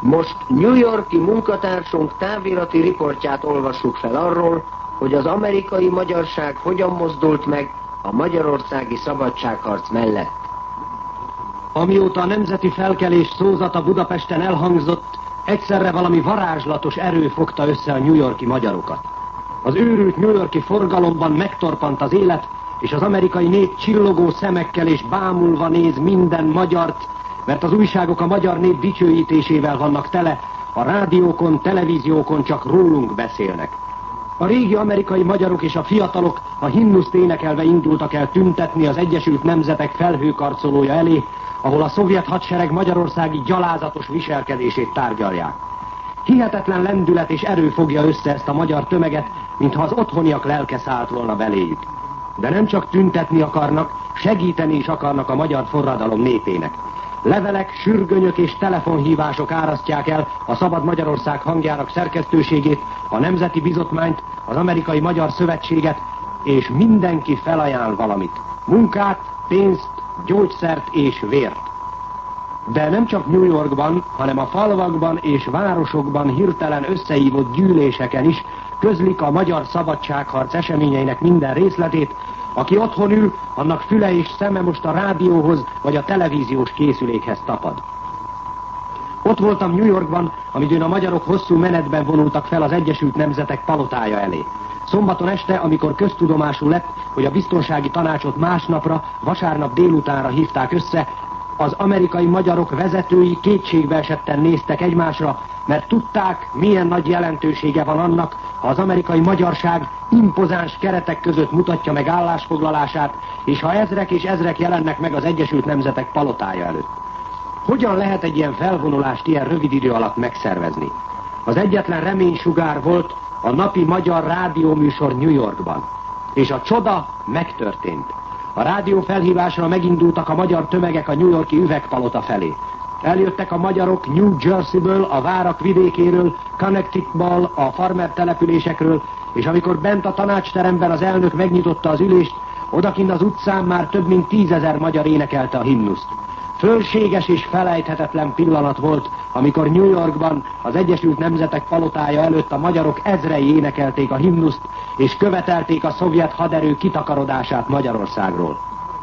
Most New York-i munkatársunk távirati riportját olvassuk fel arról, hogy az amerikai magyarság hogyan mozdult meg a magyarországi szabadságharc mellett. Amióta a nemzeti felkelés szózata Budapesten elhangzott, egyszerre valami varázslatos erő fogta össze a New York-i magyarokat. Az őrült New York-i forgalomban megtorpant az élet, és az amerikai nép csillogó szemekkel és bámulva néz minden magyart, mert az újságok a magyar nép dicsőítésével vannak tele, a rádiókon, televíziókon csak rólunk beszélnek. A régi amerikai magyarok és a fiatalok a himnuszt énekelve indultak el tüntetni az Egyesült Nemzetek felhőkarcolója elé, ahol a szovjet hadsereg magyarországi gyalázatos viselkedését tárgyalják. Hihetetlen lendület és erő fogja össze ezt a magyar tömeget, mintha az otthoniak lelke szállt volna beléjük. De nem csak tüntetni akarnak, segíteni is akarnak a magyar forradalom népének. Levelek, sürgönyök és telefonhívások árasztják el a Szabad Magyarország hangjának szerkesztőségét, a Nemzeti Bizottmányt, az Amerikai Magyar Szövetséget, és mindenki felajánl valamit. Munkát, pénzt, gyógyszert és vért. De nem csak New Yorkban, hanem a falvakban és városokban hirtelen összehívott gyűléseken is közlik a magyar szabadságharc eseményeinek minden részletét. Aki otthon ül, annak füle és szeme most a rádióhoz vagy a televíziós készülékhez tapad. Ott voltam New Yorkban, amidőn a magyarok hosszú menetben vonultak fel az Egyesült Nemzetek palotája elé. Szombaton este, amikor köztudomású lett, hogy a biztonsági tanácsot másnapra, vasárnap délutánra hívták össze, az amerikai magyarok vezetői kétségbeesetten néztek egymásra, mert tudták, milyen nagy jelentősége van annak, ha az amerikai magyarság impozáns keretek között mutatja meg állásfoglalását, és ha ezrek és ezrek jelennek meg az Egyesült Nemzetek palotája előtt. Hogyan lehet egy ilyen felvonulást ilyen rövid idő alatt megszervezni? Az egyetlen reménysugár volt a napi magyar rádióműsor New Yorkban. És a csoda megtörtént. A rádió felhívásra megindultak a magyar tömegek a New York-i üvegpalota felé. Eljöttek a magyarok New Jerseyből, a várak vidékéről, Connecticutból, a farmer településekről, és amikor bent a tanácsteremben az elnök megnyitotta az ülést, odakint az utcán már több mint 10 000 magyar énekelte a himnuszt. Fölséges és felejthetetlen pillanat volt, amikor New Yorkban az Egyesült Nemzetek palotája előtt a magyarok ezrei énekelték a himnuszt, és követelték a szovjet haderő kitakarodását Magyarországról.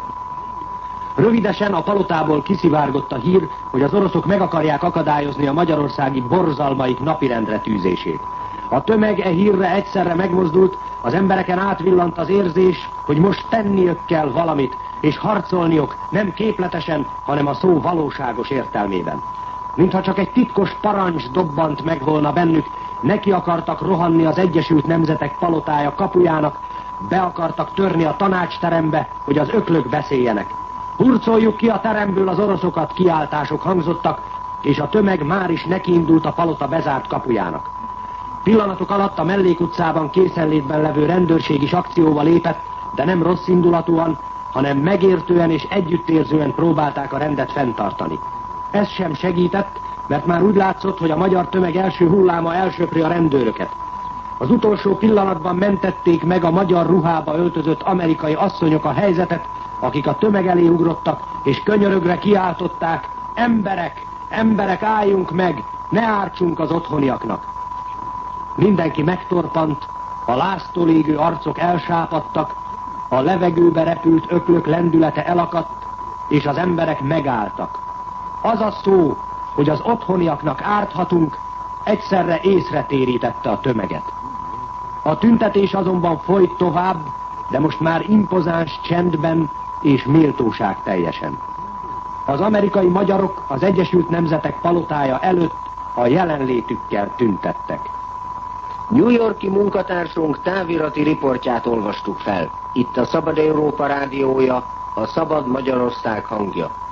Rövidesen a palotából kiszivárgott a hír, hogy az oroszok meg akarják akadályozni a magyarországi borzalmaik napirendre tűzését. A tömeg e hírre egyszerre megmozdult, az embereken átvillant az érzés, hogy most tenniük kell valamit, és harcolniuk nem képletesen, hanem a szó valóságos értelmében. Mintha csak egy titkos parancs dobbant meg volna bennük, neki akartak rohanni az Egyesült Nemzetek palotája kapujának, be akartak törni a tanácsterembe, hogy az öklök beszéljenek. Hurcoljuk ki a teremből az oroszokat, kiáltások hangzottak, és a tömeg már is nekiindult a palota bezárt kapujának. Pillanatok alatt a mellékutcában készenlétben levő rendőrség is akcióba lépett, de nem rossz indulatúan, hanem megértően és együttérzően próbálták a rendet fenntartani. Ez sem segített, mert már úgy látszott, hogy a magyar tömeg első hulláma elsöpri a rendőröket. Az utolsó pillanatban mentették meg a magyar ruhába öltözött amerikai asszonyok a helyzetet, akik a tömeg elé ugrottak, és könyörögve kiáltották: emberek, emberek, álljunk meg, ne ártsunk az otthoniaknak. Mindenki megtorpant, a láztól égő arcok elsápadtak, a levegőbe repült öklök lendülete elakadt, és az emberek megálltak. Az a szó, hogy az otthoniaknak árthatunk, egyszerre észre térítette a tömeget. A tüntetés azonban folyt tovább, de most már impozáns csendben és méltóság teljesen. Az amerikai magyarok az Egyesült Nemzetek palotája előtt a jelenlétükkel tüntettek. New York-i munkatársunk távirati riportját olvastuk fel. Itt a Szabad Európa rádiója, a Szabad Magyarország hangja.